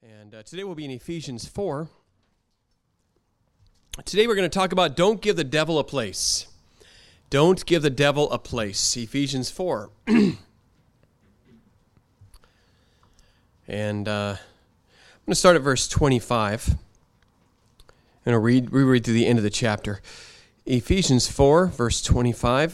And today we'll be in Ephesians 4. Today we're going to talk about don't give the devil a place. Don't give the devil a place. Ephesians 4. And I'm going to start at verse 25. And I'll reread to the end of the chapter. Ephesians 4, verse 25.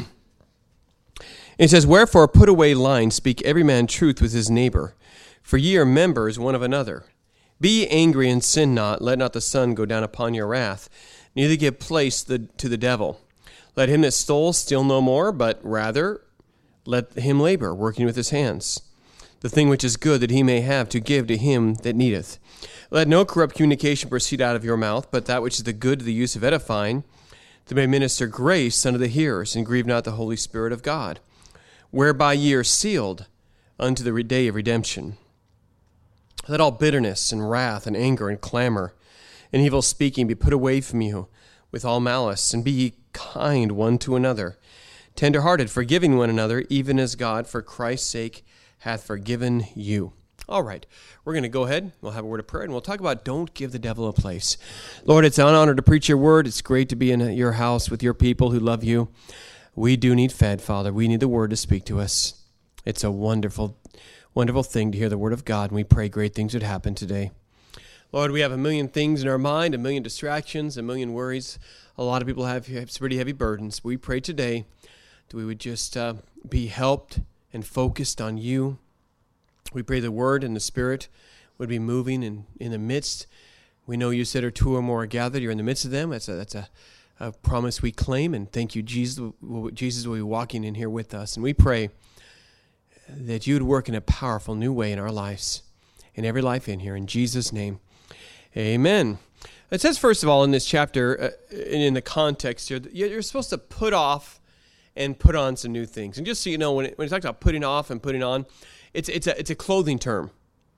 It says, "Wherefore put away lying, speak every man truth with his neighbor. For ye are members one of another. Be ye angry and sin not. Let not the sun go down upon your wrath. Neither give place to the devil. Let him that stole steal no more, but rather let him labor, working with his hands, the thing which is good, that he may have to give to him that needeth. Let no corrupt communication proceed out of your mouth, but that which is the good to the use of edifying, that may minister grace unto the hearers, and grieve not the Holy Spirit of God, whereby ye are sealed unto the day of redemption. Let all bitterness and wrath and anger and clamor and evil speaking be put away from you with all malice, and be ye kind one to another, tender-hearted, forgiving one another, even as God, for Christ's sake, hath forgiven you." All right, we're going to go ahead. We'll have a word of prayer, and we'll talk about don't give the devil a place. Lord, it's an honor to preach your word. It's great to be in your house with your people who love you. We do need fed, Father. We need the word to speak to us. It's a wonderful thing to hear the word of God, and we pray great things would happen today. Lord, we have a million things in our mind, a million distractions, a million worries. A lot of people have pretty heavy burdens. We pray today that we would just be helped and focused on you. We pray the word and the Spirit would be moving in the midst. We know you said, "Or two or more are gathered, you're in the midst of them." That's a promise we claim, and thank you, Jesus. Jesus will be walking in here with us, and we pray that you would work in a powerful new way in our lives, in every life in here. In Jesus' name, amen. It says, first of all, in this chapter, in the context here, that you're supposed to put off and put on some new things. And just so you know, when it talks about putting off and putting on, it's a clothing term.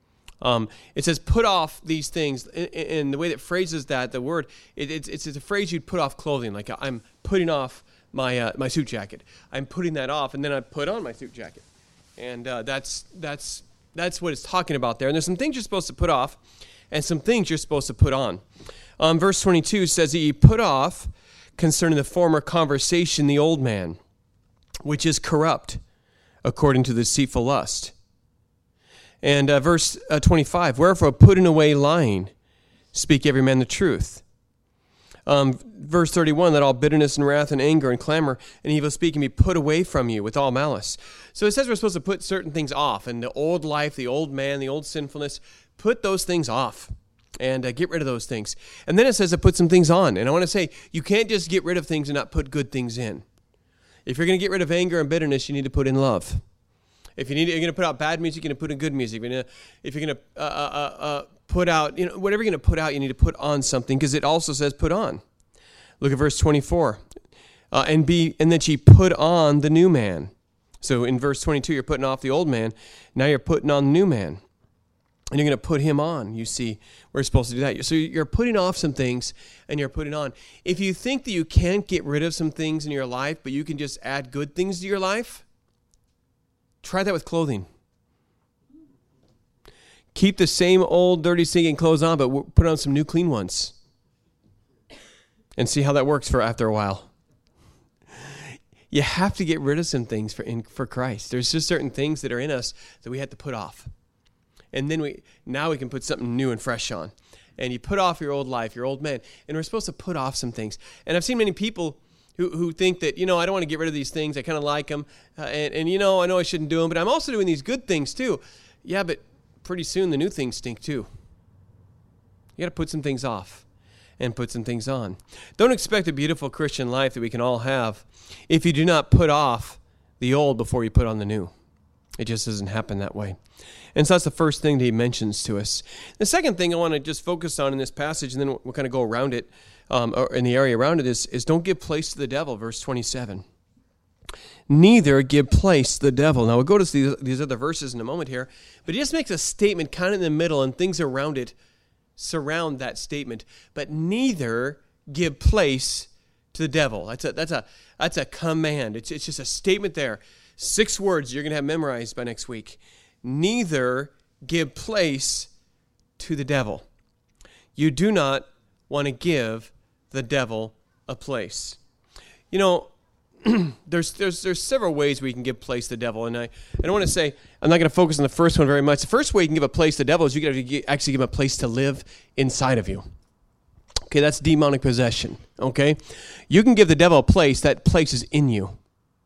It says put off these things, and the way that phrases that, the word, it's a phrase you'd put off clothing, like I'm putting off my suit jacket. I'm putting that off, and then I put on my suit jacket. And that's what it's talking about there. And there's some things you're supposed to put off and some things you're supposed to put on. Verse 22 says that you put off concerning the former conversation the old man, which is corrupt, according to the deceitful lust. And verse 25, "Wherefore putting away lying, speak every man the truth." Verse 31, "Let all bitterness and wrath and anger and clamor and evil speaking be put away from you with all malice." So it says we're supposed to put certain things off, and the old life, the old man, the old sinfulness, put those things off and get rid of those things. And then it says to put some things on. And I want to say, you can't just get rid of things and not put good things in. If you're going to get rid of anger and bitterness, you need to put in love. If you're going to put out bad music, you're going to put in good music. If you're going to put out, whatever you're going to put out, you need to put on something, because it also says put on. Look at verse 24. And that ye put on the new man. So in verse 22, you're putting off the old man. Now you're putting on the new man. And you're going to put him on. You see, we're supposed to do that. So you're putting off some things and you're putting on. If you think that you can't get rid of some things in your life, but you can just add good things to your life, try that with clothing. Keep the same old dirty stinking clothes on, but put on some new clean ones. And see how that works for after a while. You have to get rid of some things for Christ. There's just certain things that are in us that we have to put off. And then we can put something new and fresh on. And you put off your old life, your old man. And we're supposed to put off some things. And I've seen many people who think that, I don't want to get rid of these things. I kind of like them. And I know I shouldn't do them. But I'm also doing these good things too. Yeah, but pretty soon the new things stink too. You got to put some things off and put some things on. Don't expect a beautiful Christian life that we can all have if you do not put off the old before you put on the new. It just doesn't happen that way. And so that's the first thing that he mentions to us. The second thing I want to just focus on in this passage, and then we'll kind of go around it, or in the area around it, is don't give place to the devil, verse 27. Neither give place to the devil. Now we'll go to these other verses in a moment here, but he just makes a statement kind of in the middle, and things around it surround that statement. But neither give place to the devil. That's a command. It's just a statement there. 6 words you're going to have memorized by next week. Neither give place to the devil. You do not want to give the devil a place. You know, there's several ways we can give place to the devil, and I don't want to say, I'm not going to focus on the first one very much. The first way you can give a place to the devil is you can actually give him a place to live inside of you. Okay, that's demonic possession, okay? You can give the devil a place, that place is in you.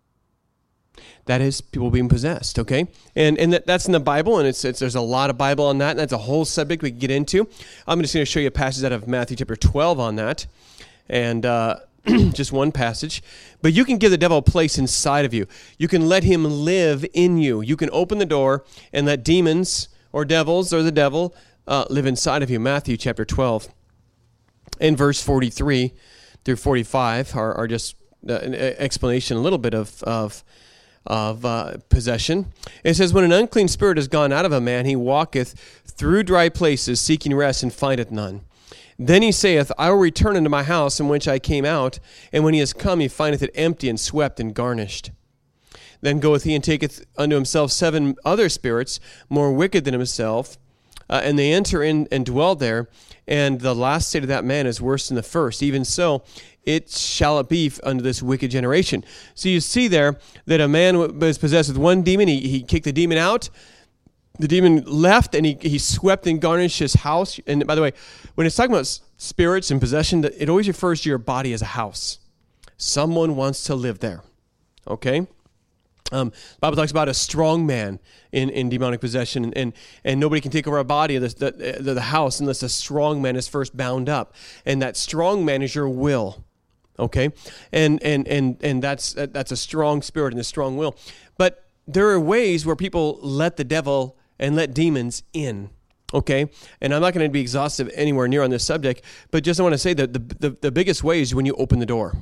That is people being possessed, okay? And that's in the Bible, and there's a lot of Bible on that, and that's a whole subject we can get into. I'm just going to show you a passage out of Matthew chapter 12 on that, and just one passage. But you can give the devil a place inside of you. You can let him live in you. You can open the door and let demons or devils or the devil live inside of you. Matthew chapter 12. In verse 43 through 45 are just an explanation, a little bit of possession. It says, when an unclean spirit has gone out of a man, he walketh through dry places, seeking rest, and findeth none. Then he saith, I will return into my house in which I came out. And when he is come, he findeth it empty and swept and garnished. Then goeth he and taketh unto himself 7 other spirits, more wicked than himself, and they enter in and dwell there. And the last state of that man is worse than the first. Even so, it shall it be unto this wicked generation. So you see there that a man was possessed with one demon. He kicked the demon out. The demon left, and he swept and garnished his house. And by the way, when it's talking about spirits and possession, it always refers to your body as a house. Someone wants to live there. Okay? The Bible talks about a strong man in demonic possession, and nobody can take over a body of the house unless a strong man is first bound up. And that strong man is your will. Okay? And that's a strong spirit and a strong will. But there are ways where people let the devil and let demons in, okay? And I'm not going to be exhaustive anywhere near on this subject, but just I want to say that the biggest way is when you open the door,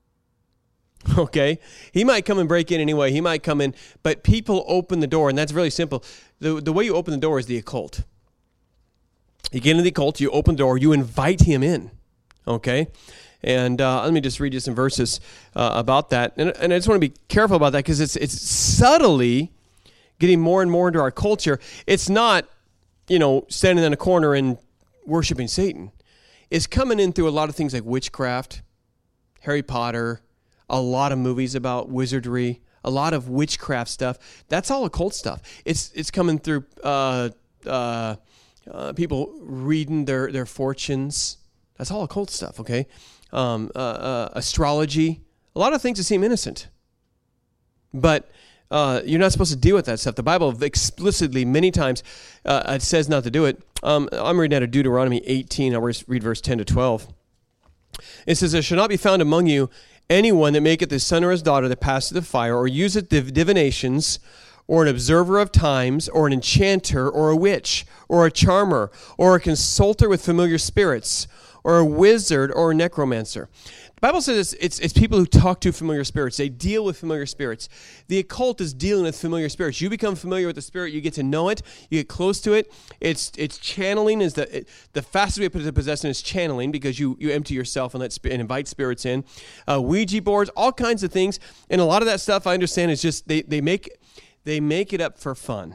okay? He might come and break in anyway. He might come in, but people open the door, and that's really simple. The way you open the door is the occult. You get into the occult, you open the door, you invite him in, okay? And let me just read you some verses about that. And I just want to be careful about that because it's subtly getting more and more into our culture. It's not, standing in a corner and worshiping Satan. It's coming in through a lot of things like witchcraft, Harry Potter, a lot of movies about wizardry, a lot of witchcraft stuff. That's all occult stuff. It's coming through people reading their fortunes. That's all occult stuff, okay? Astrology, a lot of things that seem innocent. But you're not supposed to deal with that stuff. The Bible explicitly, many times, it says not to do it. I'm reading out of Deuteronomy 18. I'll read verse 10 to 12. It says, there shall not be found among you anyone that maketh his son or his daughter that pass through the fire, or useth divinations, or an observer of times, or an enchanter, or a witch, or a charmer, or a consulter with familiar spirits, or a wizard, or a necromancer. The Bible says it's people who talk to familiar spirits. They deal with familiar spirits. The occult is dealing with familiar spirits. You become familiar with the spirit. You get to know it. You get close to it. It's channeling is the fastest way to possess it is channeling, because you empty yourself and and invite spirits in. Ouija boards, all kinds of things, and a lot of that stuff I understand is just they make it up for fun.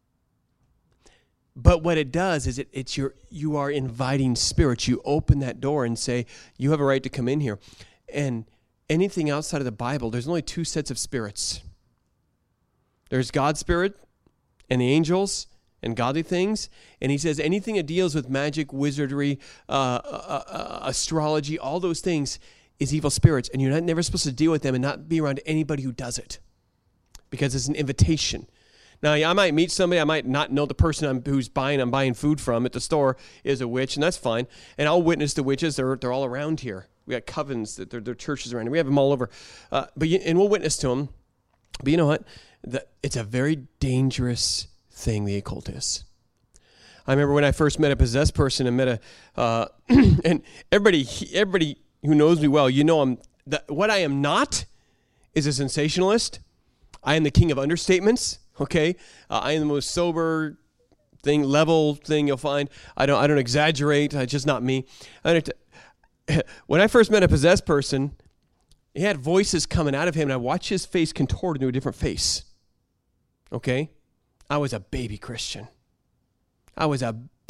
But what it does is you are inviting spirits. You open that door and say, you have a right to come in here. And anything outside of the Bible, there's only 2 sets of spirits. There's God's spirit and the angels and godly things. And he says anything that deals with magic, wizardry, astrology, all those things is evil spirits. And you're never supposed to deal with them and not be around anybody who does it, because it's an invitation. Now, I might meet somebody, I might not know the person I'm buying food from at the store is a witch, and that's fine. And I'll witness the witches. They're all around here. We got covens, they're churches around here. We have them all over. And we'll witness to them. But you know what? It's a very dangerous thing, the occult is. I remember when I first met a possessed person and met and everybody who knows me well, what I am not is a sensationalist. I am the king of understatements. Okay, I am the most sober level thing you'll find. I don't exaggerate. It's just not me. When I first met a possessed person, he had voices coming out of him, and I watched his face contort into a different face. Okay, I was a baby Christian. I was a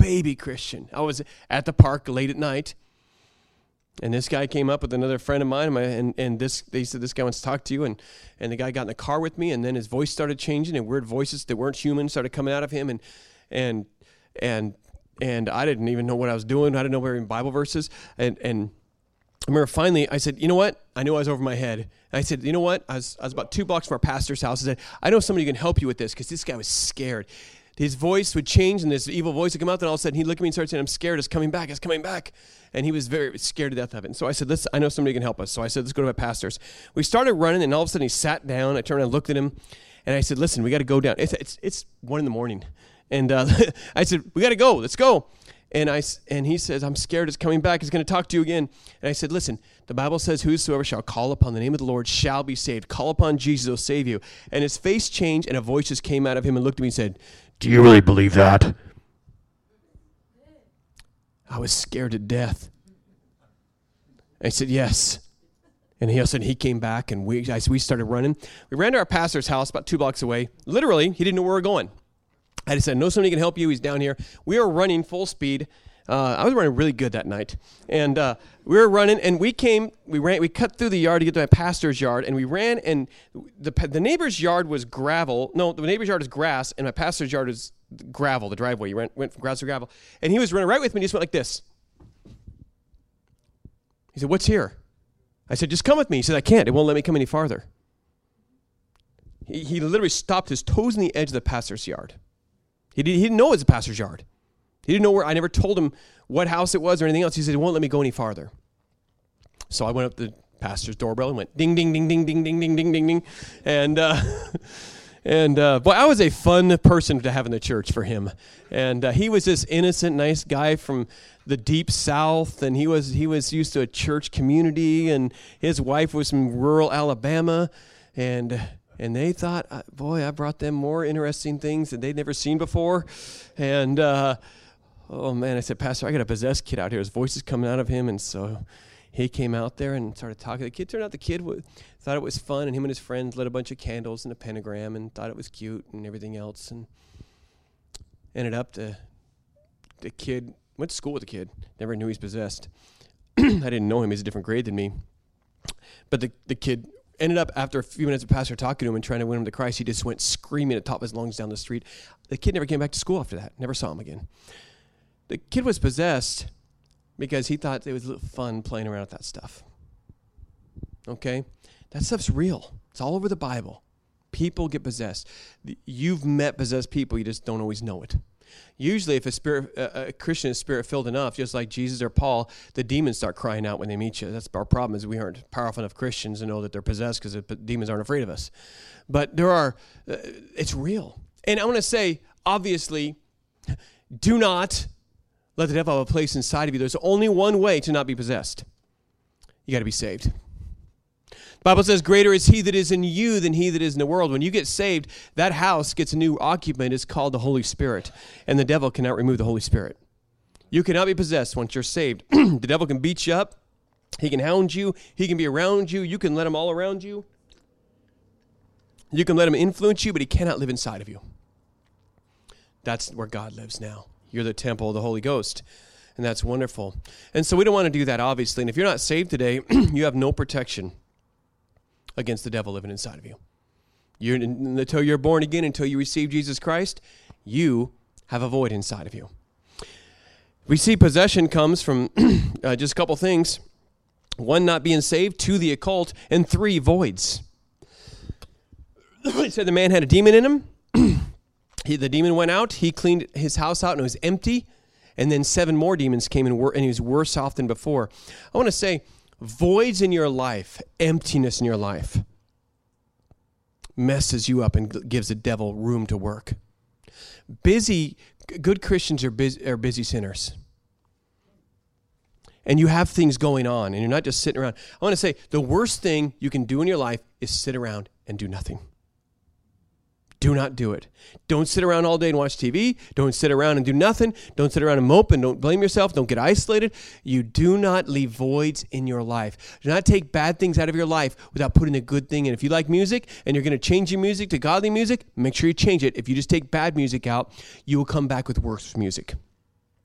baby Christian. I was at the park late at night, and this guy came up with another friend of mine, they said, this guy wants to talk to you, and the guy got in the car with me, and then his voice started changing, and weird voices that weren't human started coming out of him, and I didn't even know what I was doing. I didn't know any Bible verses, and I remember finally I said, you know what? I knew I was over my head. And I said, you know what? I was about 2 blocks from our pastor's house. I said, I know somebody who can help you with this, because this guy was scared. His voice would change, and this evil voice would come out, and all of a sudden he'd look at me and start saying, I'm scared, it's coming back. And he was very scared to death of it. And so I said, I know somebody who can help us. So I said, let's go to my pastor's. We started running, and all of a sudden he sat down. I turned around and looked at him, and I said, listen, we got to go down. It's 1 a.m. And I said, we got to go. Let's go. And he says, I'm scared, it's coming back. He's going to talk to you again. And I said, listen, the Bible says, whosoever shall call upon the name of the Lord shall be saved. Call upon Jesus, he'll save you. And his face changed, and a voice just came out of him and looked at me and said, do you really believe that? I was scared to death. I said, yes. And all of a sudden he came back, and we started running. We ran to our pastor's house about 2 blocks away. Literally, he didn't know where we were going. I just said, know somebody can help you. He's down here. We were running full speed. I was running really good that night. And we were running, and we cut through the yard to get to my pastor's yard, and we ran, and the neighbor's yard was gravel. No, the neighbor's yard is grass, and my pastor's yard is gravel, the driveway. You went from grass to gravel. And he was running right with me, and he just went like this. He said, what's here? I said, just come with me. He said, I can't. It won't let me come any farther. He literally stopped his toes in the edge of the pastor's yard. He didn't know it was the pastor's yard. He didn't know where. I never told him what house it was or anything else. He said, it won't let me go any farther. So I went up to the pastor's doorbell and went ding, ding, ding, ding, ding, ding, ding, ding, ding, ding. And boy, I was a fun person to have in the church for him. And he was this innocent, nice guy from the deep south, and he was used to a church community, and his wife was from rural Alabama, and they thought, boy, I brought them more interesting things that they'd never seen before. And, oh, man, I said, Pastor, I got a possessed kid out here. His voice is coming out of him. And so he came out there and started talking. Turned out the kid thought it was fun, and him and his friends lit a bunch of candles and a pentagram and thought it was cute and everything else. And ended up the kid, went to school with the kid, never knew he's possessed. I didn't know him. He's a different grade than me. But the kid ended up, after a few minutes of pastor talking to him and trying to win him to Christ, he just went screaming at the top of his lungs down the street. The kid never came back to school after that. Never saw him again. The kid was possessed because he thought it was a little fun playing around with that stuff. Okay? That stuff's real. It's all over the Bible. People get possessed. You've met possessed people, you just don't always know it. Usually if a Christian is spirit-filled enough, just like Jesus or Paul, the demons start crying out when they meet you. That's our problem, is we aren't powerful enough Christians to know that they're possessed because the demons aren't afraid of us. But it's real. And I want to say, obviously, do not let the devil have a place inside of you. There's only one way to not be possessed. You got to be saved. The Bible says, greater is he that is in you than he that is in the world. When you get saved, that house gets a new occupant. It's called the Holy Spirit. And the devil cannot remove the Holy Spirit. You cannot be possessed once you're saved. The devil can beat you up. He can hound you. He can be around you. You can let him all around you. You can let him influence you, but he cannot live inside of you. That's where God lives now. You're the temple of the Holy Ghost. And that's wonderful. And so we don't want to do that, obviously. And if you're not saved today, you have no protection against the devil living inside of you. Until you're born again, until you receive Jesus Christ, you have a void inside of you. We see possession comes from just a couple things. 1, not being saved. 2, the occult. And 3, voids. It said the man had a demon in him. The demon went out. He cleaned his house out and it was empty. And then 7 more demons came and he was worse off than before. I want to say, voids in your life, emptiness in your life, messes you up and gives the devil room to work. Good Christians are busy sinners. And you have things going on, and you're not just sitting around. I want to say, the worst thing you can do in your life is sit around and do nothing. Do not do it. Don't sit around all day and watch TV. Don't sit around and do nothing. Don't sit around and mope and don't blame yourself. Don't get isolated. You do not leave voids in your life. Do not take bad things out of your life without putting a good thing in. If you like music and you're going to change your music to godly music, make sure you change it. If you just take bad music out, you will come back with worse music.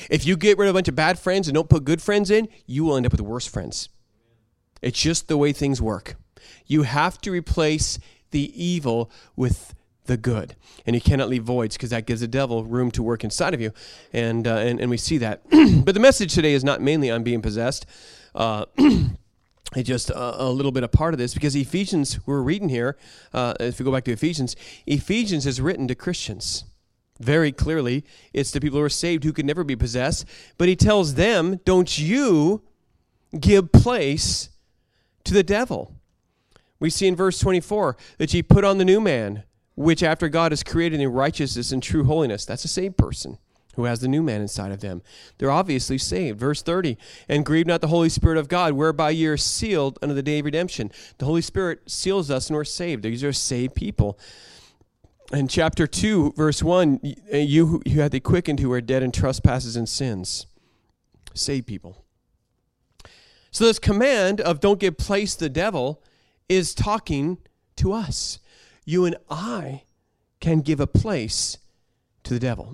If you get rid of a bunch of bad friends and don't put good friends in, you will end up with worse friends. It's just the way things work. You have to replace the evil with the good. And you cannot leave voids, because that gives the devil room to work inside of you. And we see that. But the message today is not mainly on being possessed. It's just a little bit a part of this, because Ephesians, we're reading here, if we go back to Ephesians is written to Christians. Very clearly, it's the people who are saved who could never be possessed. But he tells them, don't you give place to the devil. We see in verse 24 that ye put on the new man, which after God is created in righteousness and true holiness. That's a saved person who has the new man inside of them. They're obviously saved. Verse 30, and grieve not the Holy Spirit of God, whereby ye are sealed unto the day of redemption. The Holy Spirit seals us and we're saved. These are saved people. In chapter 2, verse 1, you who hath he quickened, who are dead in trespasses and sins. Saved people. So this command of don't give place to the devil is talking to us. You and I can give a place to the devil.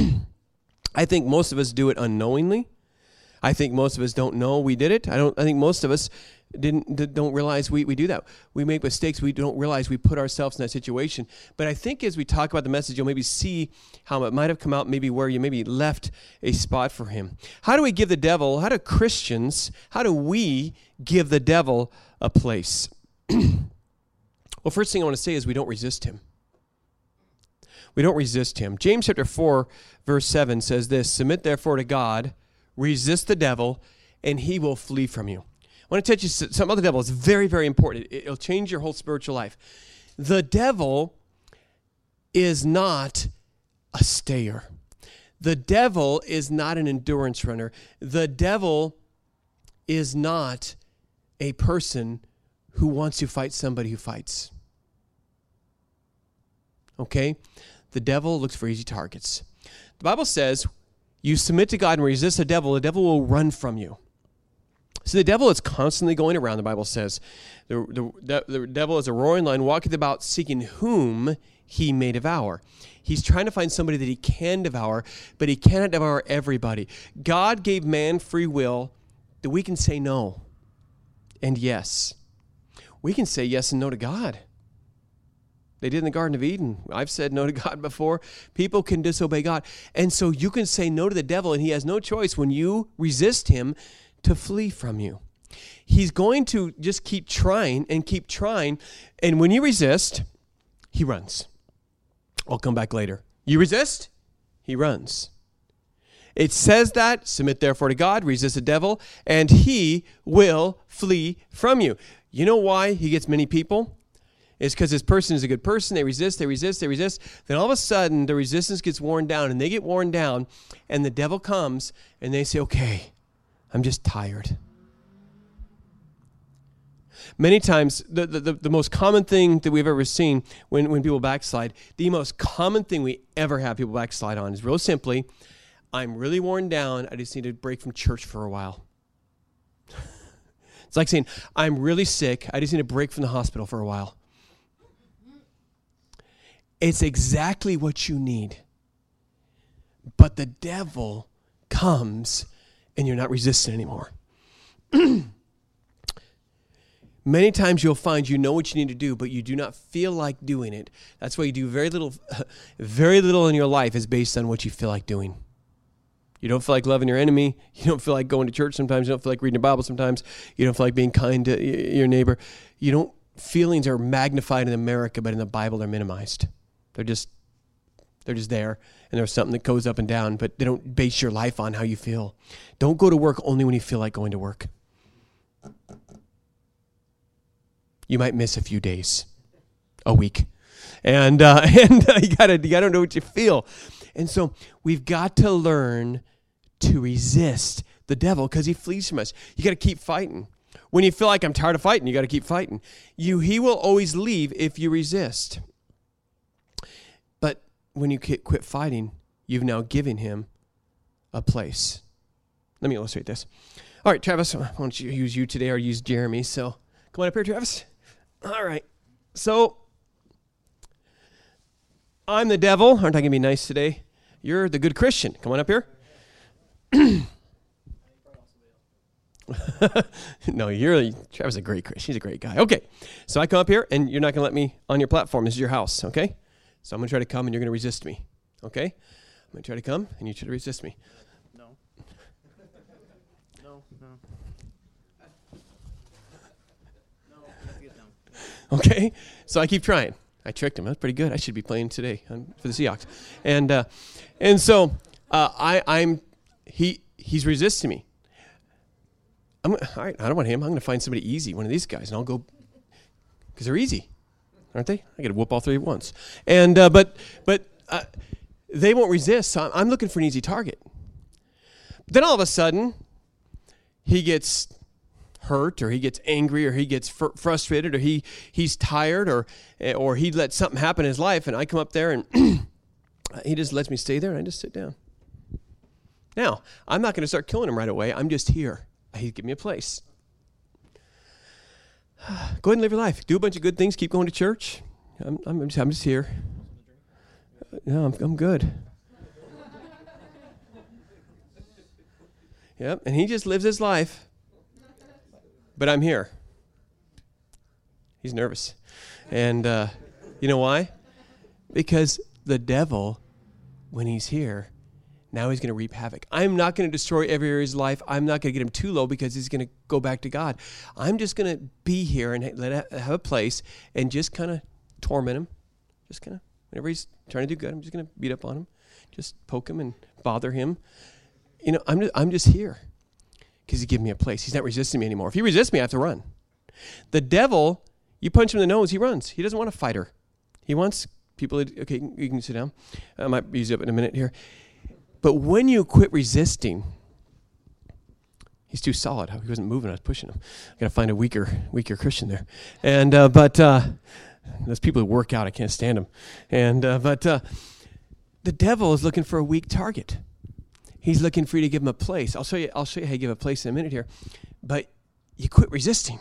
I think most of us do it unknowingly. I think most of us don't know we did it. I think most of us don't realize we do that. We make mistakes. We don't realize we put ourselves in that situation. But I think as we talk about the message, you'll maybe see how it might have come out, maybe where you maybe left a spot for him. How do we give the devil, how do we give the devil a place? Well, first thing I want to say is we don't resist him. We don't resist him. James chapter 4, verse 7 says this, submit therefore to God, resist the devil, and he will flee from you. I want to teach you something about the devil. It's very, very important. It'll change your whole spiritual life. The devil is not a stayer. The devil is not an endurance runner. The devil is not a person who wants to fight somebody who fights. Okay? The devil looks for easy targets. The Bible says, you submit to God and resist the devil will run from you. So the devil is constantly going around, the Bible says. The devil is a roaring lion, walketh about, seeking whom he may devour. He's trying to find somebody that he can devour, but he cannot devour everybody. God gave man free will that we can say no and yes. We can say yes and no to God. They did in the Garden of Eden. I've said no to God before. People can disobey God. And so you can say no to the devil, and he has no choice when you resist him to flee from you. He's going to just keep trying. And when you resist, he runs. I'll come back later. You resist, he runs. It says that, submit therefore to God, resist the devil, and he will flee from you. You know why he gets many people? It's because this person is a good person. They resist. Then all of a sudden, the resistance gets worn down, and they get worn down, and the devil comes, and they say, okay, I'm just tired. Many times, the most common thing that we've ever seen when people backslide, the most common thing we ever have people backslide on is real simply, I'm really worn down. I just need to break from church for a while. It's like saying, I'm really sick. I just need to break from the hospital for a while. It's exactly what you need. But the devil comes and you're not resistant anymore. Many times you'll find you know what you need to do, but you do not feel like doing it. That's why you do very little in your life is based on what you feel like doing. You don't feel like loving your enemy. You don't feel like going to church sometimes. You don't feel like reading the Bible sometimes. You don't feel like being kind to your neighbor. Feelings are magnified in America, but in the Bible they're minimized. They're just there, and there's something that goes up and down, but they don't base your life on how you feel. Don't go to work only when you feel like going to work. You might miss a few days, a week, and you gotta know what you feel. And so we've got to learn to resist the devil because he flees from us. You got to keep fighting. When you feel like I'm tired of fighting, you got to keep fighting. He will always leave if you resist. But when you quit fighting, you've now given him a place. Let me illustrate this. All right, Travis, I want you to use you today or use Jeremy. So come on up here, Travis. All right. So I'm the devil. Aren't I going to be nice today? You're the good Christian. Come on up here. No, Travis is a great Christian. He's a great guy. Okay, so I come up here, and you're not going to let me on your platform. This is your house, okay? So I'm going to try to come, and you're going to resist me, okay? I'm going to try to come, and you try to resist me. No. No. Okay, so I keep trying. I tricked him. That's pretty good. I should be playing today for the Seahawks, and so he's resisting me. All right, I don't want him. I'm going to find somebody easy, one of these guys, and I'll go because they're easy, aren't they? I got to whoop all three at once, and but they won't resist. So I'm looking for an easy target. Then all of a sudden, he gets hurt, or he gets angry, or he gets frustrated, or he's tired, or he let something happen in his life, and I come up there and he just lets me stay there, and I just sit down. Now, I'm not going to start killing him right away. I'm just here. He'd give me a place. Go ahead and live your life. Do a bunch of good things. Keep going to church. I'm just here. No, I'm good. Yep, and he just lives his life. But I'm here. He's nervous. And you know why? Because the devil, when he's here, now he's going to reap havoc. I'm not going to destroy every area of his life. I'm not going to get him too low because he's going to go back to God. I'm just going to be here and have a place and just kind of torment him. Just kind of, whenever he's trying to do good, I'm just going to beat up on him. Just poke him and bother him. You know, I'm just here because he's giving me a place. He's not resisting me anymore. If he resists me, I have to run. The devil, you punch him in the nose, he runs. He doesn't want a fighter. He wants people, okay, you can sit down. I might use it up in a minute here. But when you quit resisting, he's too solid. He wasn't moving. I was pushing him. I got to find a weaker Christian there. And but those people who work out, I can't stand them. And but the devil is looking for a weak target. He's looking for you to give him a place. I'll show you how you give a place in a minute here. But you quit resisting.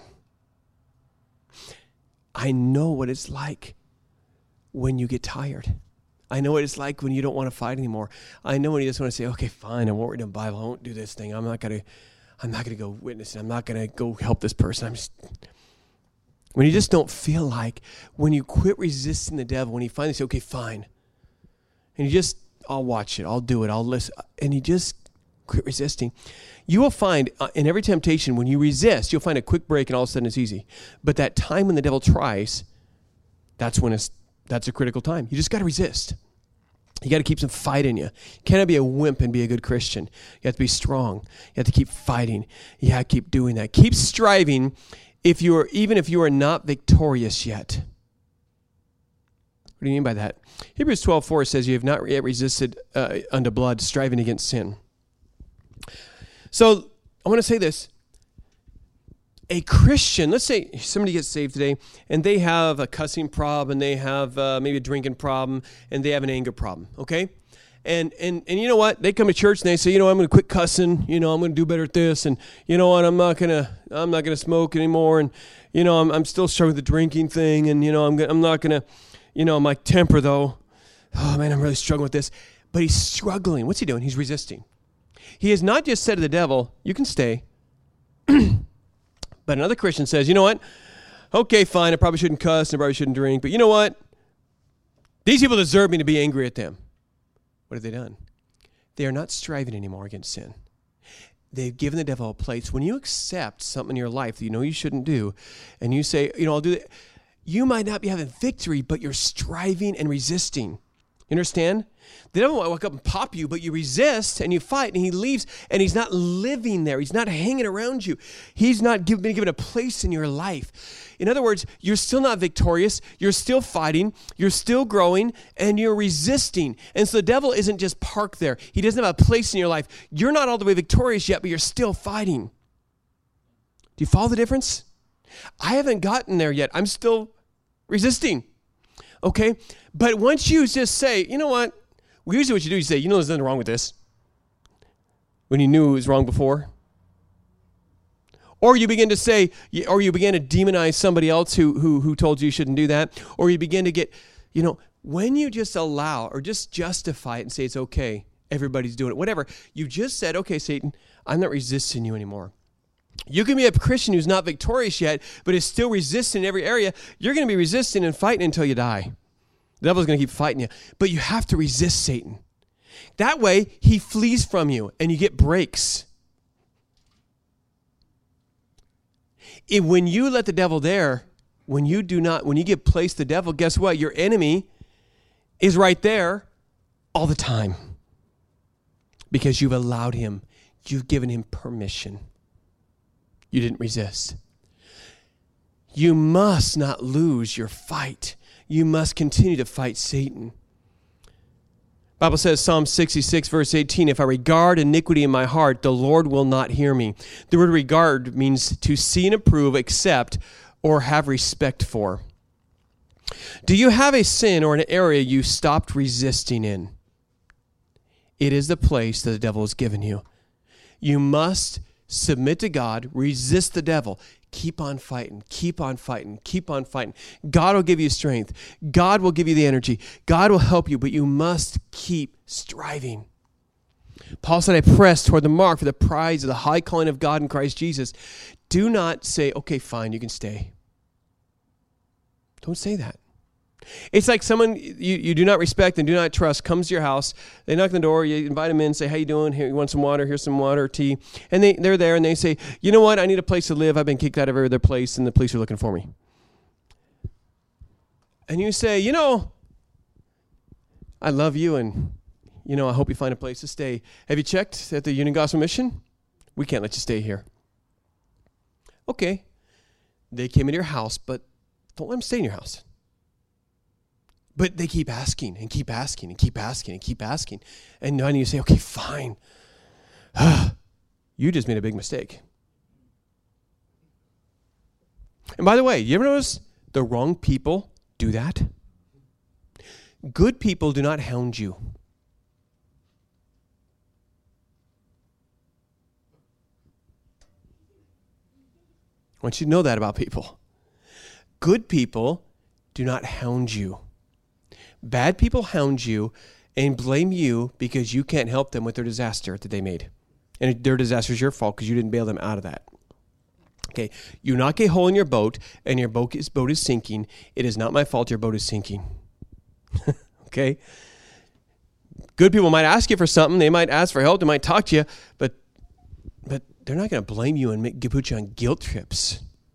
I know what it's like when you get tired. I know what it's like when you don't want to fight anymore. I know when you just want to say, okay, fine, I won't read the Bible. I won't do this thing. I'm not gonna go witness. I'm not gonna go help this person. When you just don't feel like, when you quit resisting the devil, when you finally say, okay, fine, and you just, I'll watch it, I'll do it, I'll listen, and you just quit resisting, you will find in every temptation, when you resist, you'll find a quick break and all of a sudden it's easy. But that time when the devil tries, that's a critical time. You just got to resist. You got to keep some fight in you. You cannot be a wimp and be a good Christian. You have to be strong. You have to keep fighting. You have to keep doing that. Keep striving even if you are not victorious yet. What do you mean by that? Hebrews 12:4 says, you have not yet resisted unto blood, striving against sin. So I want to say this. A Christian, let's say somebody gets saved today, and they have a cussing problem, and they have maybe a drinking problem, and they have an anger problem, okay? And you know what? They come to church, and they say, I'm going to quit cussing, I'm going to do better at this, and you know what? I'm not going to smoke anymore, and I'm still struggling with the drinking thing, and I'm not going to, my temper though. Oh man, I'm really struggling with this. But he's struggling. What's he doing? He's resisting. He has not just said to the devil, you can stay. But another Christian says, you know what? Okay, fine, I probably shouldn't cuss, and I probably shouldn't drink, but you know what? These people deserve me to be angry at them. What have they done? They are not striving anymore against sin. They've given the devil a place. When you accept something in your life that you know you shouldn't do, and you say, I'll do that, you might not be having victory, but you're striving and resisting. You understand? The devil might walk up and pop you, but you resist and you fight, and he leaves, and he's not living there. He's not hanging around you. He's not been given a place in your life. In other words, you're still not victorious. You're still fighting. You're still growing, and you're resisting. And so the devil isn't just parked there. He doesn't have a place in your life. You're not all the way victorious yet, but you're still fighting. Do you follow the difference? I haven't gotten there yet. I'm still resisting. Okay? But once you just say, you know what? Well, usually what you do, you say, there's nothing wrong with this. When you knew it was wrong before. Or you begin to say, or you begin to demonize somebody else who told you shouldn't do that. Or you begin to get, when you just allow or just justify it and say it's okay, everybody's doing it, whatever. You just said, okay, Satan, I'm not resisting you anymore. You can be a Christian who's not victorious yet, but is still resisting in every area. You're going to be resisting and fighting until you die. The devil's going to keep fighting you. But you have to resist Satan. That way, he flees from you, and you get breaks. When you let the devil there, when you give place to the devil, guess what? Your enemy is right there all the time. Because you've allowed him. You've given him permission. You didn't resist. You must not lose your fight. You must continue to fight Satan. The Bible says, Psalm 66, verse 18, if I regard iniquity in my heart, the Lord will not hear me. The word regard means to see and approve, accept, or have respect for. Do you have a sin or an area you stopped resisting in? It is the place that the devil has given you. You must submit to God, resist the devil. Keep on fighting, keep on fighting, keep on fighting. God will give you strength. God will give you the energy. God will help you, but you must keep striving. Paul said, I press toward the mark for the prize of the high calling of God in Christ Jesus. Do not say, okay, fine, you can stay. Don't say that. It's like someone you do not respect and do not trust comes to your house. They knock on the door. You invite them in. Say, how you doing? Here, you want some water? Here's some water or tea. And they're there and they say, you know what? I need a place to live. I've been kicked out of every other place and the police are looking for me. And you say, I love you and, I hope you find a place to stay. Have you checked at the Union Gospel Mission? We can't let you stay here. Okay. They came into your house, but don't let them stay in your house. But they keep asking and keep asking and keep asking and keep asking. And then you say, okay, fine. You just made a big mistake. And by the way, you ever notice the wrong people do that? Good people do not hound you. I want you to know that about people. Good people do not hound you. Bad people hound you and blame you because you can't help them with their disaster that they made. And their disaster is your fault because you didn't bail them out of that. Okay, you knock a hole in your boat and your boat is sinking. It is not my fault your boat is sinking. Okay? Good people might ask you for something. They might ask for help. They might talk to you. But they're not going to blame you and put you on guilt trips.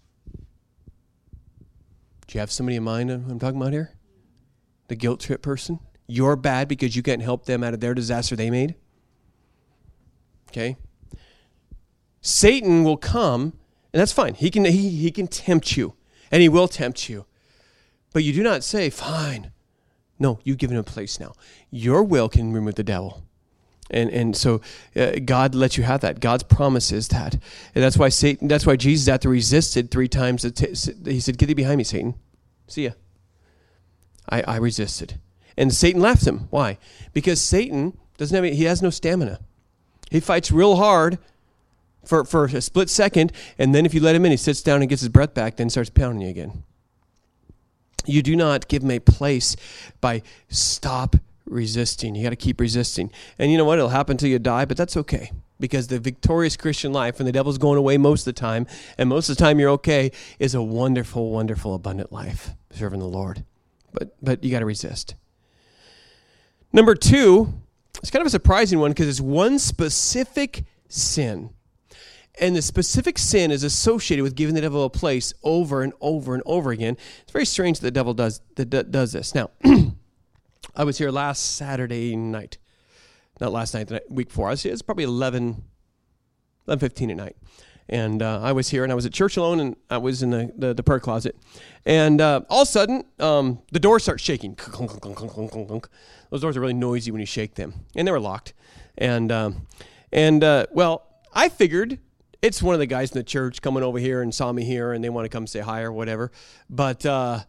Do you have somebody in mind I'm talking about here? The guilt trip person? You're bad because you can't help them out of their disaster they made? Okay? Satan will come, and that's fine. He can tempt you, and he will tempt you. But you do not say, fine. No, you've given him a place now. Your will can remove the devil. And so God lets you have that. God's promise is that. And that's why Jesus had to resisted 3 times. He said, get thee behind me, Satan. See ya. I resisted. And Satan left him. Why? Because Satan he has no stamina. He fights real hard for a split second, and then if you let him in, he sits down and gets his breath back, then starts pounding you again. You do not give him a place by stop resisting. You got to keep resisting. And you know what? It'll happen until you die, but that's okay. Because the victorious Christian life, when the devil's going away most of the time, and most of the time you're okay, is a wonderful, wonderful, abundant life serving the Lord. But you got to resist. Number 2, it's kind of a surprising one because it's one specific sin. And the specific sin is associated with giving the devil a place over and over and over again. It's very strange that the devil does this. Now, I was here last Saturday night. Not last night, the week before. It's probably 11:15 at night. And I was here, and I was at church alone, and I was in the prayer closet. And all of a sudden, the door starts shaking. Those doors are really noisy when you shake them. And they were locked. And well, I figured it's one of the guys in the church coming over here and saw me here, and they want to come say hi or whatever. But, but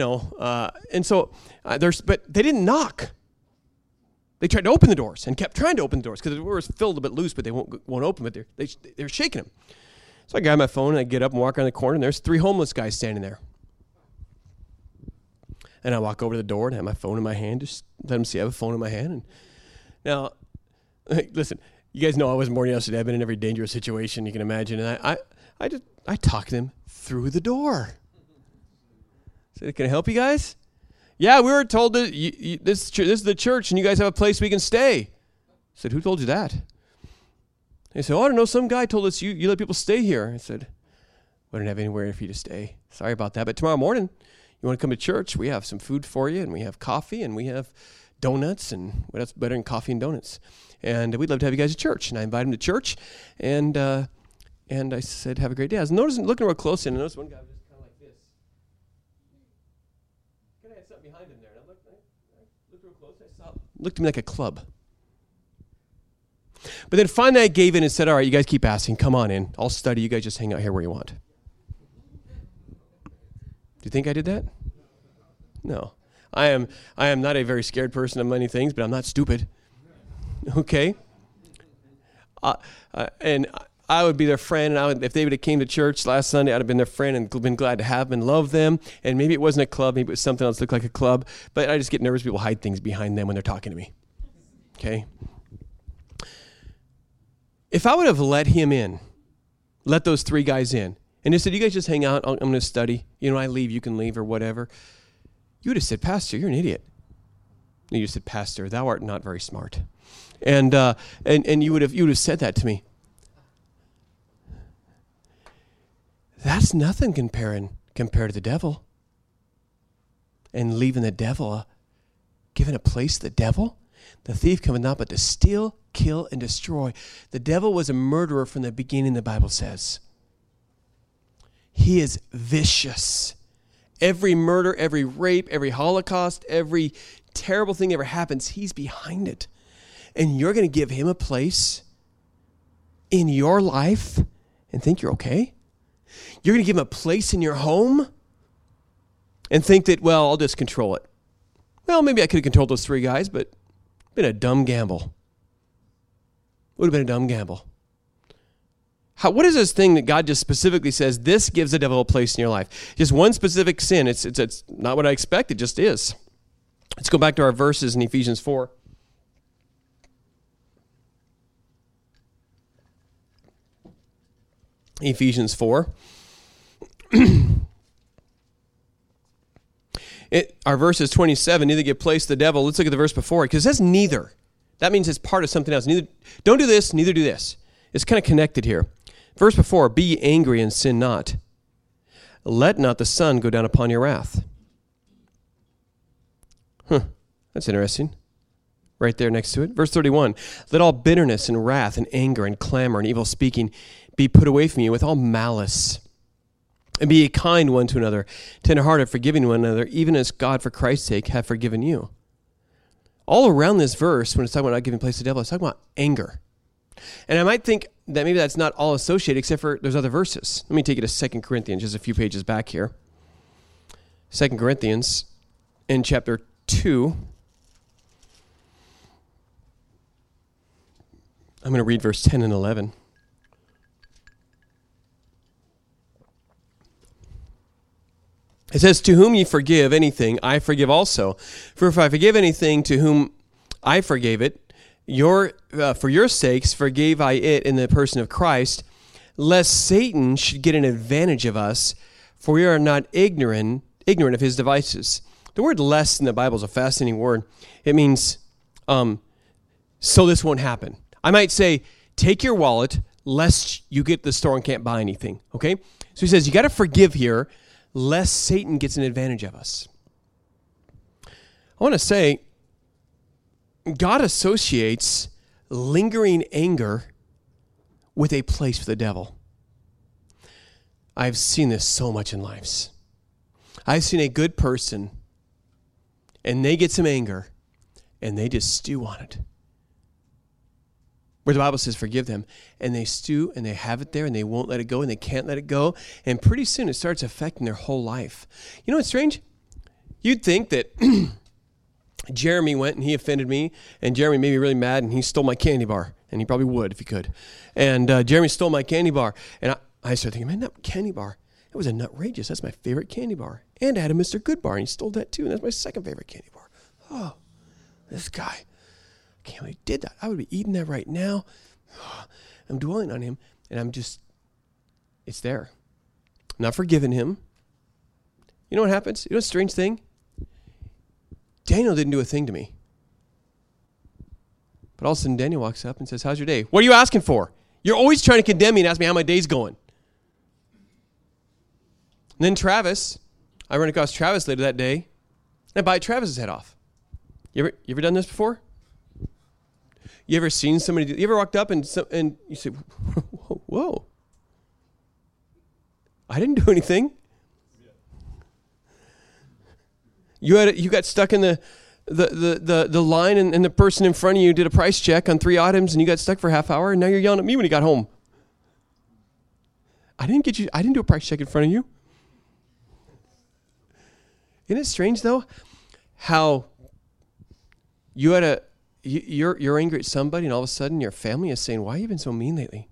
they didn't knock. They tried to open the doors and kept trying to open the doors because the door was filled a bit loose, but they won't open. But they're shaking them. So I grab my phone and I get up and walk around the corner, and there's 3 homeless guys standing there. And I walk over to the door and have my phone in my hand, just let them see I have a phone in my hand. And now, Listen, you guys know I wasn't born yesterday. I've been in every dangerous situation you can imagine. And I talked them through the door. Said, can I help you guys? Yeah, we were told that this is the church and you guys have a place we can stay. I said, who told you that? They said, I don't know. Some guy told us you let people stay here. I said, we don't have anywhere for you to stay. Sorry about that. But tomorrow morning, you want to come to church? We have some food for you, and we have coffee, and we have donuts, and what else better than coffee and donuts? And we'd love to have you guys at church. And I invited them to church, and I said, have a great day. I was looking real close, and I noticed one guy was just kind of like this. Kind of had something behind him there. And I looked real close. I saw looked to me like a club. But then finally I gave in and said, all right, you guys keep asking. Come on in. I'll study. You guys just hang out here where you want. Do you think I did that? No. I am not a very scared person of many things, but I'm not stupid. Okay? And I would be their friend, and if they would have came to church last Sunday, I'd have been their friend and been glad to have them and love them. And maybe it wasn't a club, maybe it was something else that looked like a club, but I just get nervous people hide things behind them when they're talking to me. Okay? If I would have let him in, let those three guys in, and they said, you guys just hang out, I'm going to study. When I leave, you can leave or whatever. You would have said, Pastor, you're an idiot. And you said, Pastor, thou art not very smart. And you would have said that to me. That's nothing compared to the devil. And leaving the devil, giving a place to the devil. The thief cometh not but to steal, kill, and destroy. The devil was a murderer from the beginning, the Bible says. He is vicious. Every murder, every rape, every Holocaust, every terrible thing that ever happens, he's behind it. And you're going to give him a place in your life and think you're okay? You're going to give him a place in your home and think that, well, I'll just control it. Well, maybe I could have controlled those three guys, but it would have been a dumb gamble. Would have been a dumb gamble. What is this thing that God just specifically says, this gives the devil a place in your life? Just one specific sin. It's not what I expect. It just is. Let's go back to our verses in Ephesians 4. Ephesians 4. Our verse is 27. Neither give place to the devil. Let's look at the verse before it, because it says neither. That means it's part of something else. Neither, don't do this, neither do this. It's kind of connected here. Verse before, be ye angry and sin not. Let not the sun go down upon your wrath. That's interesting. Right there next to it. Verse 31, let all bitterness and wrath and anger and clamor and evil speaking be put away from you with all malice. And be ye kind one to another, tenderhearted, forgiving one another, even as God for Christ's sake hath forgiven you. All around this verse, when it's talking about not giving place to the devil, it's talking about anger. And I might think that maybe that's not all associated, except for there's other verses. Let me take you to 2 Corinthians, just a few pages back here. 2 Corinthians in chapter 2. I'm going to read verse 10 and 11. It says, to whom ye forgive anything, I forgive also. For if I forgive anything to whom I forgave it, for your sakes forgave I it in the person of Christ, lest Satan should get an advantage of us, for we are not ignorant of his devices. The word lest in the Bible is a fascinating word. It means, so this won't happen. I might say, take your wallet, lest you get to the store and can't buy anything, okay? So he says, you got to forgive here, lest Satan gets an advantage of us. I want to say, God associates lingering anger with a place for the devil. I've seen this so much in lives. I've seen a good person, and they get some anger, and they just stew on it. Where the Bible says, forgive them, and they stew, and they have it there, and they won't let it go, and they can't let it go, and pretty soon it starts affecting their whole life. You know what's strange? You'd think that Jeremy went and he offended me, and Jeremy made me really mad, and he stole my candy bar, and he probably would if he could. And Jeremy stole my candy bar, and I started thinking, man, that candy bar, it was a Nutrageous. That's my favorite candy bar. And I had a Mr. Good bar, and he stole that too, and that's my second favorite candy bar. Oh, this guy. can't believe he did that. I would be eating that right now. I'm dwelling on him, and it's there. I'm not forgiving him. You know what happens? You know what strange thing? Daniel didn't do a thing to me. But all of a sudden, Daniel walks up and says, how's your day? What are you asking for? You're always trying to condemn me and ask me how my day's going. And then Travis, I run across Travis later that day, and I bite Travis's head off. You ever done this before? You ever seen somebody, you ever walked up and you say, whoa, I didn't do anything. You got stuck in the line and the person in front of you did a price check on 3 items and you got stuck for a half hour and now you're yelling at me when you got home. I didn't do a price check in front of you. Isn't it strange though how you're angry at somebody and all of a sudden your family is saying, why have you been so mean lately?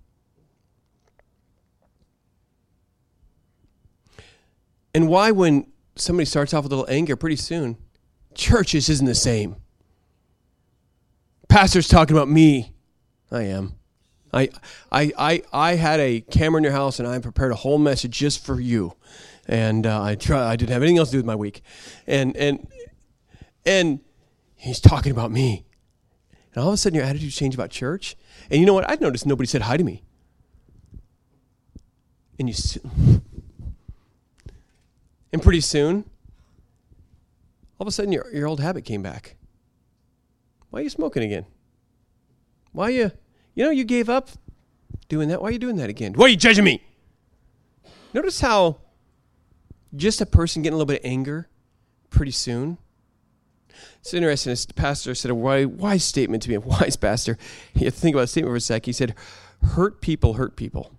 And why when somebody starts off with a little anger pretty soon, churches isn't the same. Pastor's talking about me. I am. I had a camera in your house and I prepared a whole message just for you. And I didn't have anything else to do with my week. And he's talking about me. And all of a sudden your attitude changed about church. And you know what? I've noticed nobody said hi to me. And pretty soon, all of a sudden your old habit came back. Why are you smoking again? Why are you gave up doing that. Why are you doing that again? Why are you judging me? Notice how just a person getting a little bit of anger pretty soon. It's interesting. This pastor said a wise statement to me, a wise pastor. You have to think about the statement for a sec. He said, hurt people hurt people.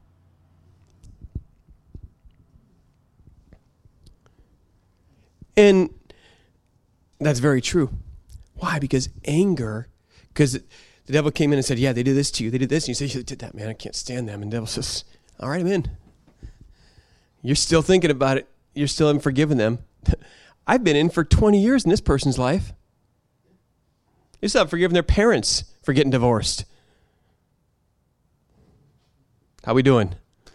And that's very true. Why? Because the devil came in and said, yeah, they did this to you. They did this. And you say, you did that, man. I can't stand them. And the devil says, all right, I'm in. You're still thinking about it. You still haven't forgiven them. I've been in for 20 years in this person's life. You still haven't forgiven their parents for getting divorced. How we doing?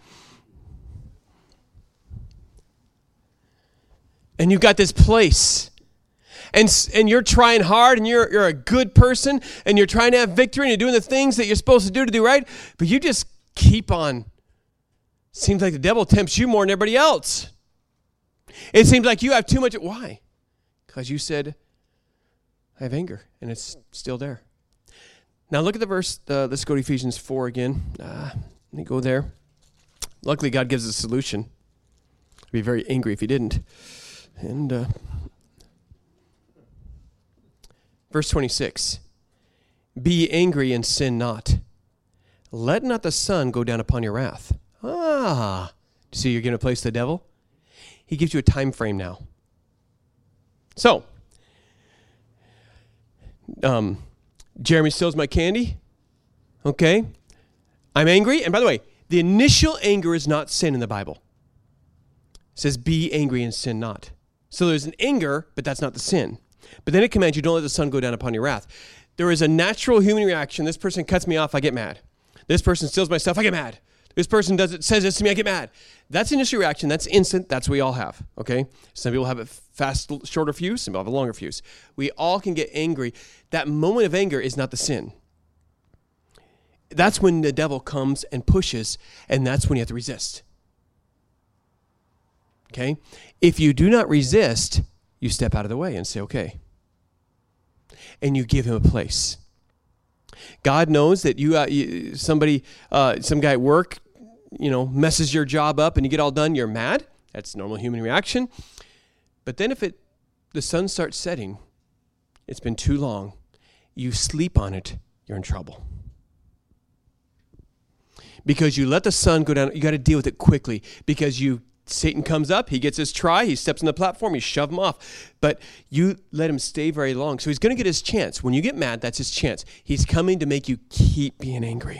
And you've got this place. And you're trying hard and you're a good person and you're trying to have victory and you're doing the things that you're supposed to do right, but you just keep on. Seems like the devil tempts you more than everybody else. It seems like you have too much. Why? Because you said, I have anger, and it's still there. Now look at the verse. Let's go to Ephesians 4 again. Let me go there. Luckily, God gives us a solution. I'd be very angry if he didn't. And verse 26. Be angry and sin not. Let not the sun go down upon your wrath. See, you're going to place the devil? He gives you a time frame now. So, Jeremy steals my candy. Okay. I'm angry. And by the way, the initial anger is not sin in the Bible. It says, be angry and sin not. So there's an anger, but that's not the sin. But then it commands you, don't let the sun go down upon your wrath. There is a natural human reaction. This person cuts me off, I get mad. This person steals my stuff, I get mad. This person says this to me, I get mad. That's initial reaction. That's instant. That's what we all have, okay? Some people have a fast, shorter fuse. Some people have a longer fuse. We all can get angry. That moment of anger is not the sin. That's when the devil comes and pushes, and that's when you have to resist. Okay? If you do not resist, you step out of the way and say, okay. And you give him a place. God knows that some guy at work, messes your job up and you get all done, you're mad. That's normal human reaction. But then if the sun starts setting, it's been too long, you sleep on it, you're in trouble. Because you let the sun go down, you got to deal with it quickly. Because Satan comes up, he gets his try, he steps on the platform, you shove him off. But you let him stay very long. So he's going to get his chance. When you get mad, that's his chance. He's coming to make you keep being angry.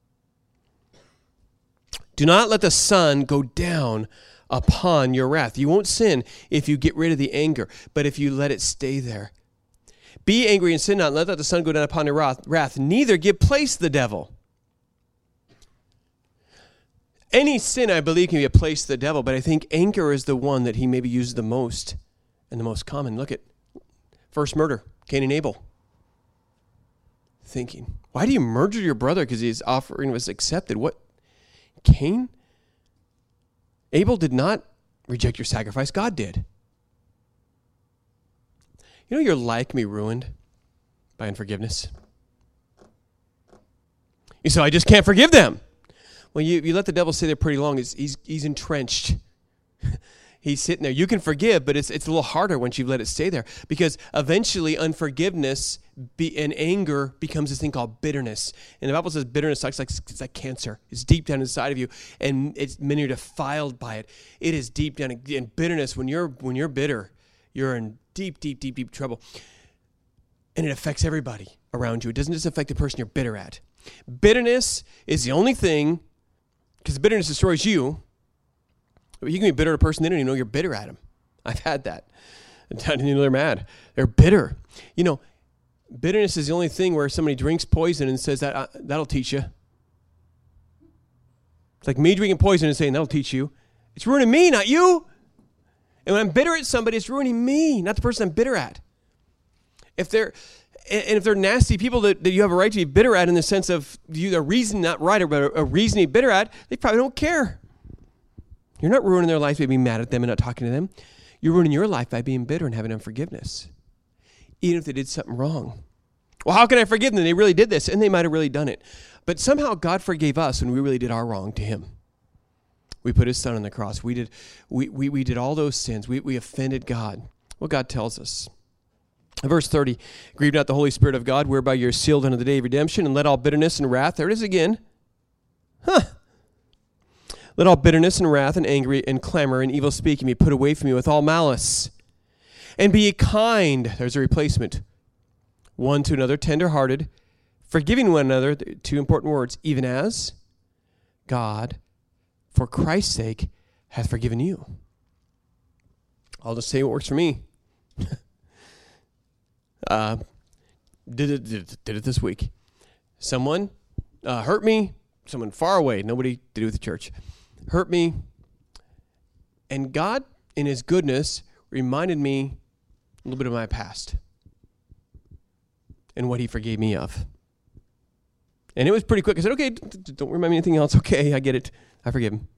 Do not let the sun go down upon your wrath. You won't sin if you get rid of the anger, but if you let it stay there. Be angry and sin not. Let not the sun go down upon your wrath. Neither give place to the devil. Any sin, I believe, can be a place to the devil, but I think anger is the one that he maybe uses the most and the most common. Look at first murder, Cain and Abel. Thinking, why do you murder your brother? Because his offering was accepted. What? Cain? Abel did not reject your sacrifice. God did. You know your life can be ruined by unforgiveness. You say, I just can't forgive them. Well, you let the devil stay there pretty long. He's entrenched. He's sitting there. You can forgive, but it's a little harder once you've let it stay there. Because eventually unforgiveness and anger becomes this thing called bitterness. And the Bible says bitterness looks like it's like cancer. It's deep down inside of you, and many are defiled by it. It is deep down. And bitterness, when you're bitter, you're in deep trouble. And it affects everybody around you. It doesn't just affect the person you're bitter at. Bitterness is the only thing, because bitterness destroys you. You can be bitter at a person, they don't even know you're bitter at them. I've had that. I didn't even know they're mad. They're bitter. You know, bitterness is the only thing where somebody drinks poison and says that'll teach you. It's like me drinking poison and saying that'll teach you. It's ruining me, not you. And when I'm bitter at somebody, it's ruining me, not the person I'm bitter at. If they're nasty people that you have a right to be bitter at in the sense of a reason not right, but a reason to be bitter at, they probably don't care. You're not ruining their life by being mad at them and not talking to them. You're ruining your life by being bitter and having unforgiveness, even if they did something wrong. Well, how can I forgive them? They really did this, and they might have really done it. But somehow God forgave us when we really did our wrong to him. We put his son on the cross. We did all those sins. We offended God. Well, God tells us. Verse 30, grieve not the Holy Spirit of God, whereby you're sealed unto the day of redemption, and let all bitterness and wrath, there it is again. Let all bitterness and wrath and anger and clamor and evil speaking be put away from you with all malice. And be ye kind, there's a replacement, one to another, tender-hearted, forgiving one another, two important words, even as God, for Christ's sake, hath forgiven you. I'll just say what works for me. Did it this week. Someone hurt me, someone far away, nobody to do with the church, hurt me, and God, in his goodness, reminded me a little bit of my past and what he forgave me of. And it was pretty quick. I said, okay, don't remind me anything else. Okay, I get it. I forgive him.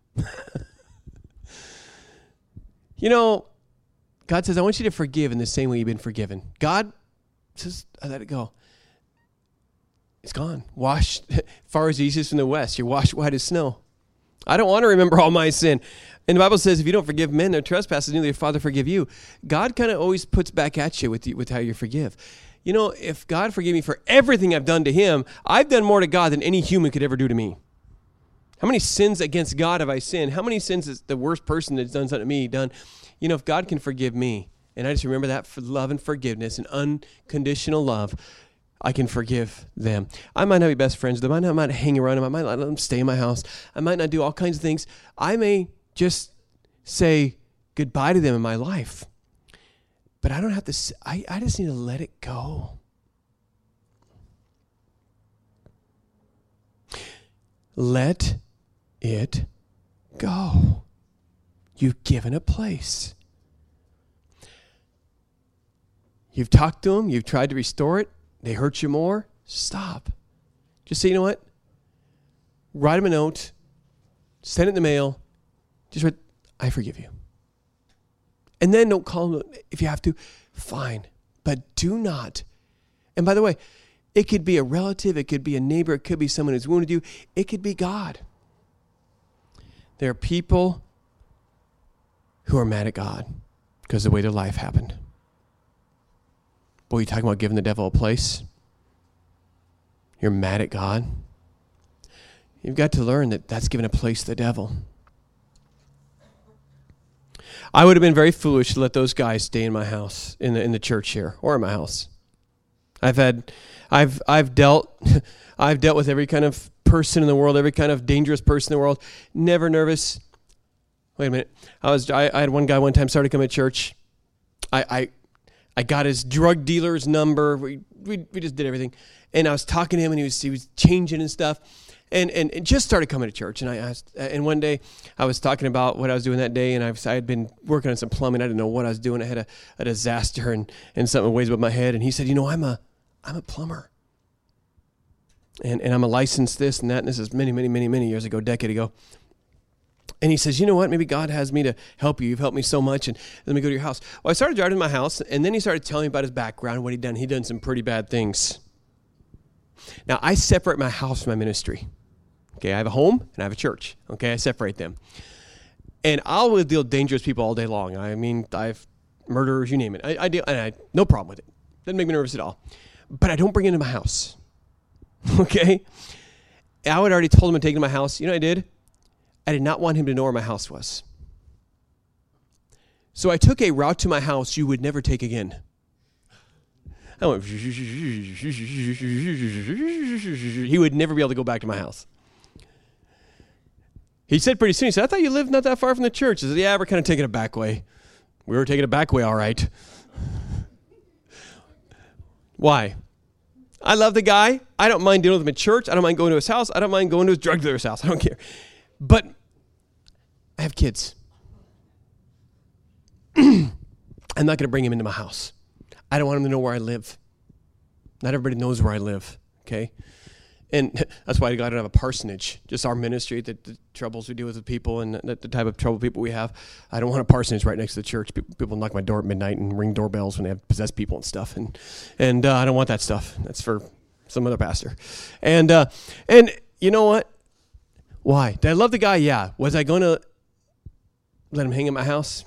You know, God says, I want you to forgive in the same way you've been forgiven. God says, I let it go. It's gone. Washed far as the east is from the west. You're washed white as snow. I don't want to remember all my sin. And the Bible says, if you don't forgive men their trespasses, neither your Father forgive you. God kind of always puts back at you with how you forgive. You know, if God forgave me for everything I've done to him, I've done more to God than any human could ever do to me. How many sins against God have I sinned? How many sins has the worst person that's done something to me done? You know, if God can forgive me, and I just remember that for love and forgiveness and unconditional love, I can forgive them. I might not be best friends with them. I might hang around them. I might not let them stay in my house. I might not do all kinds of things. I may just say goodbye to them in my life. But I don't have to, I just need to let it go. Let it go. You've given a place. You've talked to them. You've tried to restore it. They hurt you more. Stop. Just say, you know what? Write them a note. Send it in the mail. Just write, I forgive you. And then don't call them if you have to. Fine. But do not. And by the way, it could be a relative. It could be a neighbor. It could be someone who's wounded you. It could be God. There are people who are mad at God because of the way their life happened. Boy, you're talking about giving the devil a place. You're mad at God. You've got to learn that that's giving a place to the devil. I would have been very foolish to let those guys stay in my house, in the church here, or in my house. I've dealt with every kind of person in the world, every kind of dangerous person in the world. Never nervous. Wait a minute. I had one guy one time started coming to church. I I got his drug dealer's number. We just did everything. And I was talking to him, and he was changing and stuff. And just started coming to church. And I asked, and one day I was talking about what I was doing that day, and I had been working on some plumbing. I didn't know what I was doing. I had a disaster and something weighs above my head. And he said, I'm a plumber. And I'm a licensed this and that. And this is many years ago, decade ago. And he says, you know what? Maybe God has me to help you. You've helped me so much, and let me go to your house. Well, I started driving to my house, and then he started telling me about his background, what he'd done. He'd done some pretty bad things. Now, I separate my house from my ministry. Okay, I have a home, and I have a church. Okay, I separate them. And I'll deal with dangerous people all day long. I mean, I have murderers, you name it. I deal, and I no problem with it. Doesn't make me nervous at all. But I don't bring it into my house. Okay? I had already told him to take it to my house. You know what I did? I did not want him to know where my house was. So I took a route to my house you would never take again. I went, he would never be able to go back to my house. He said pretty soon, he said, I thought you lived not that far from the church. I said, yeah, we're kind of taking a back way. We were taking a back way, all right. Why? I love the guy. I don't mind dealing with him at church. I don't mind going to his house. I don't mind going to his drug dealer's house. I don't care. But I have kids. I'm not going to bring him into my house. I don't want him to know where I live. Not everybody knows where I live, okay? And that's why God don't have a parsonage. Just our ministry, the troubles we deal with people and the type of trouble people we have. I don't want a parsonage right next to the church. People knock my door at midnight and ring doorbells when they have possessed people and stuff. And I don't want that stuff. That's for some other pastor. And you know what? Why? Did I love the guy? Yeah. Was I going to let him hang in my house?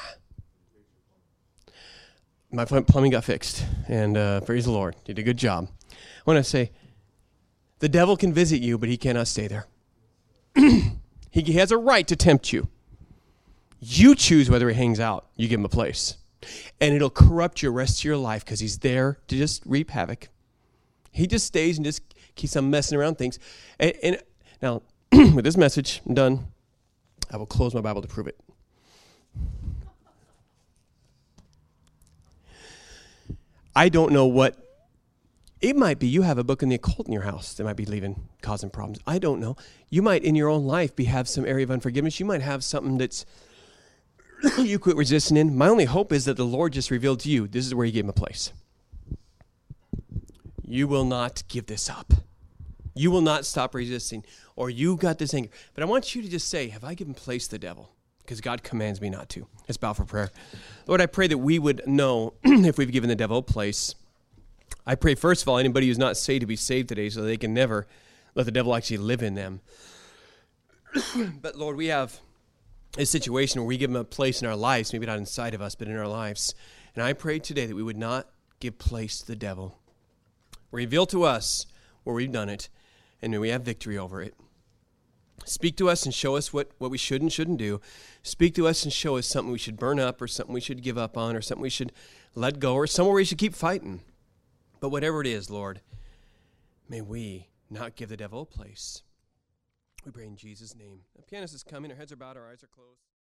Nah. My plumbing got fixed. And praise the Lord. Did a good job. I want to say, the devil can visit you, but he cannot stay there. He has a right to tempt you. You choose whether he hangs out. You give him a place. And it'll corrupt your rest of your life because he's there to just reap havoc. He just stays and just keeps on messing around things. And now, with this message, I'm done. I will close my Bible to prove it. I don't know what. It might be you have a book in the occult in your house that might be causing problems. I don't know. You might in your own life have some area of unforgiveness. You might have something that's you quit resisting in. My only hope is that the Lord just revealed to you, this is where you gave him a place. You will not give this up. You will not stop resisting, or you got this anger. But I want you to just say, have I given place to the devil? Because God commands me not to. Let's bow for prayer. Lord, I pray that we would know if we've given the devil a place. I pray, first of all, anybody who's not saved to be saved today so they can never let the devil actually live in them. But, Lord, we have a situation where we give him a place in our lives, maybe not inside of us, but in our lives. And I pray today that we would not give place to the devil. Reveal to us where we've done it, and may we have victory over it. Speak to us and show us what we should and shouldn't do. Speak to us and show us something we should burn up or something we should give up on or something we should let go or somewhere we should keep fighting. But whatever it is, Lord, may we not give the devil a place. We pray in Jesus' name. The pianist is coming. Our heads are bowed. Our eyes are closed.